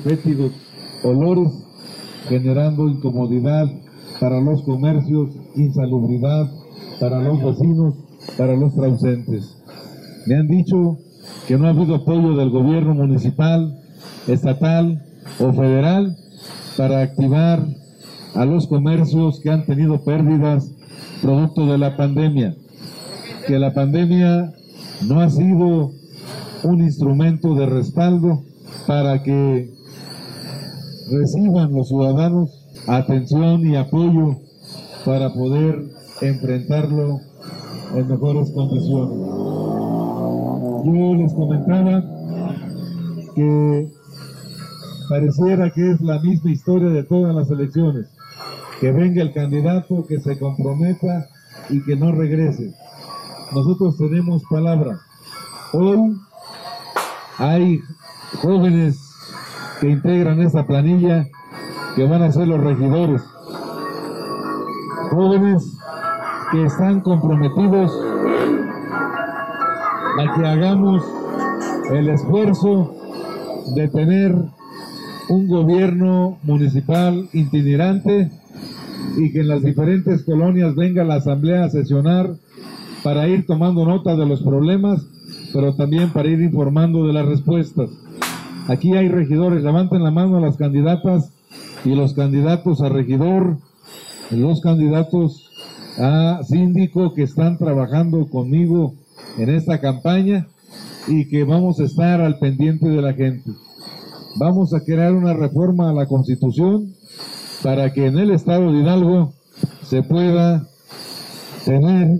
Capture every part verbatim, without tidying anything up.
fétidos olores, generando incomodidad para los comercios, insalubridad para los vecinos, para los transeúntes. Me han dicho que no ha habido apoyo del gobierno municipal, estatal o federal para activar a los comercios que han tenido pérdidas producto de la pandemia, que la pandemia no ha sido un instrumento de respaldo para que reciban los ciudadanos atención y apoyo para poder enfrentarlo en mejores condiciones. Yo les comentaba que pareciera que es la misma historia de todas las elecciones, que venga el candidato, que se comprometa y que no regrese. Nosotros tenemos palabra. Hoy hay jóvenes que integran esta planilla que van a ser los regidores, jóvenes que están comprometidos a que hagamos el esfuerzo de tener un gobierno municipal itinerante y que en las diferentes colonias venga la asamblea a sesionar para ir tomando nota de los problemas, pero también para ir informando de las respuestas. Aquí hay regidores, levanten la mano a las candidatas y los candidatos a regidor, y los candidatos a síndico que están trabajando conmigo en esta campaña y que vamos a estar al pendiente de la gente. Vamos a crear una reforma a la Constitución para que en el estado de Hidalgo se pueda tener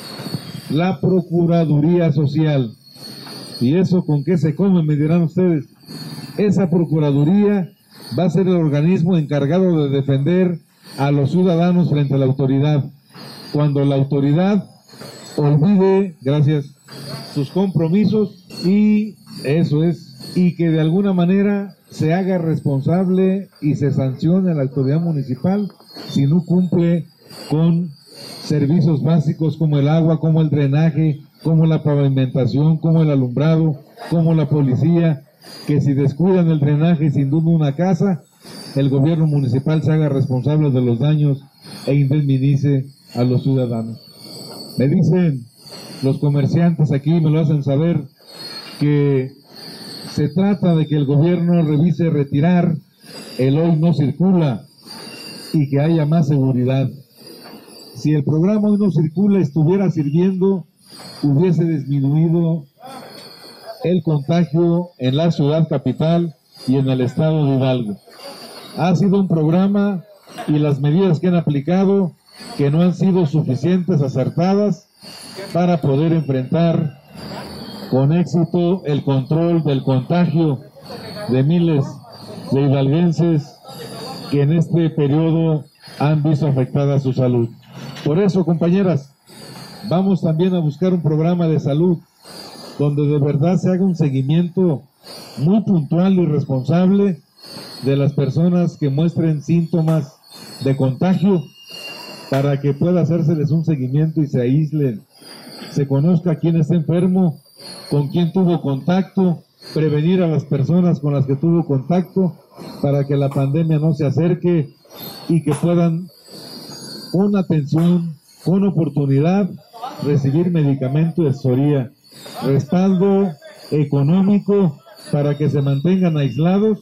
la Procuraduría Social. ¿Y eso con qué se come? Me dirán ustedes. Esa Procuraduría va a ser el organismo encargado de defender a los ciudadanos frente a la autoridad. Cuando la autoridad olvide, gracias, sus compromisos y eso es, y que de alguna manera se haga responsable y se sancione a la autoridad municipal si no cumple con servicios básicos como el agua, como el drenaje, como la pavimentación, como el alumbrado, como la policía, que si descuidan el drenaje y se inunda una casa, el gobierno municipal se haga responsable de los daños e indemnice a los ciudadanos. Me dicen los comerciantes aquí, me lo hacen saber, que se trata de que el gobierno revise retirar el hoy no circula y que haya más seguridad. Si el programa hoy no circula estuviera sirviendo, hubiese disminuido el contagio en la ciudad capital y en el estado de Hidalgo. Ha sido un programa y las medidas que han aplicado que no han sido suficientes, acertadas, para poder enfrentar con éxito el control del contagio de miles de hidalguenses que en este periodo han visto afectada su salud. Por eso, compañeras, vamos también a buscar un programa de salud donde de verdad se haga un seguimiento muy puntual y responsable de las personas que muestren síntomas de contagio para que pueda hacérseles un seguimiento y se aíslen, se conozca quién está enfermo, con quién tuvo contacto, prevenir a las personas con las que tuvo contacto para que la pandemia no se acerque y que puedan una atención con oportunidad, recibir medicamento y asesoría, respaldo económico para que se mantengan aislados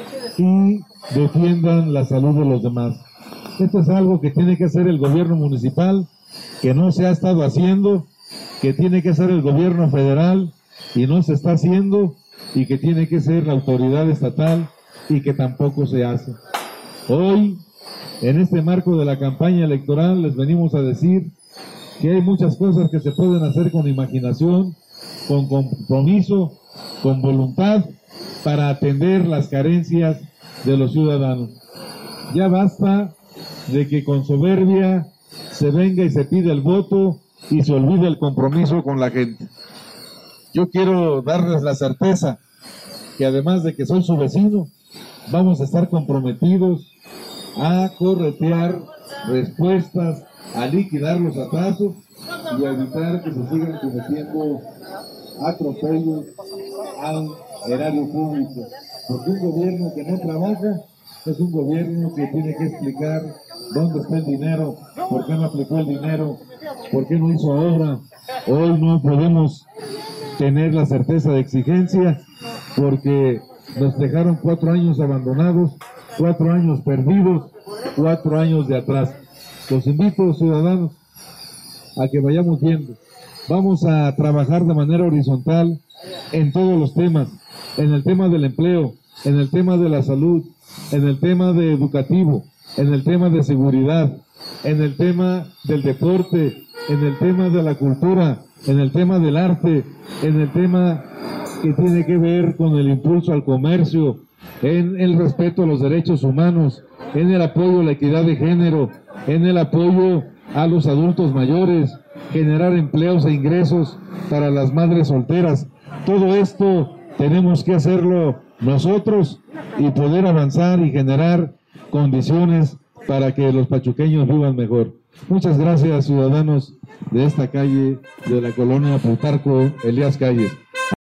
y defiendan la salud de los demás. Esto es algo que tiene que hacer el gobierno municipal, que no se ha estado haciendo, que tiene que hacer el gobierno federal y no se está haciendo, y que tiene que ser la autoridad estatal y que tampoco se hace. Hoy, en este marco de la campaña electoral, les venimos a decir que hay muchas cosas que se pueden hacer con imaginación, con compromiso, con voluntad, para atender las carencias de los ciudadanos. Ya basta de que con soberbia se venga y se pide el voto y se olvide el compromiso con la gente. Yo quiero darles la certeza que además de que soy su vecino, vamos a estar comprometidos a corretear respuestas, a liquidar los atrasos y a evitar que se sigan cometiendo atropellos al erario público. porque un gobierno que no trabaja es un gobierno que tiene que explicar dónde está el dinero, por qué no aplicó el dinero, por qué no hizo obra. Hoy no podemos tener la certeza de exigencia porque nos dejaron cuatro años abandonados, cuatro años perdidos, cuatro años de atrás. Los invito, ciudadanos, a que vayamos viendo. Vamos a trabajar de manera horizontal en todos los temas, en el tema del empleo, en el tema de la salud, en el tema de educativo, en el tema de seguridad, en el tema del deporte, en el tema de la cultura, en el tema del arte, en el tema que tiene que ver con el impulso al comercio, en el respeto a los derechos humanos, en el apoyo a la equidad de género, en el apoyo a los adultos mayores, generar empleos e ingresos para las madres solteras. Todo esto tenemos que hacerlo nosotros y poder avanzar y generar condiciones para que los pachuqueños vivan mejor. Muchas gracias, ciudadanos de esta calle de la colonia Plutarco Elías Calles.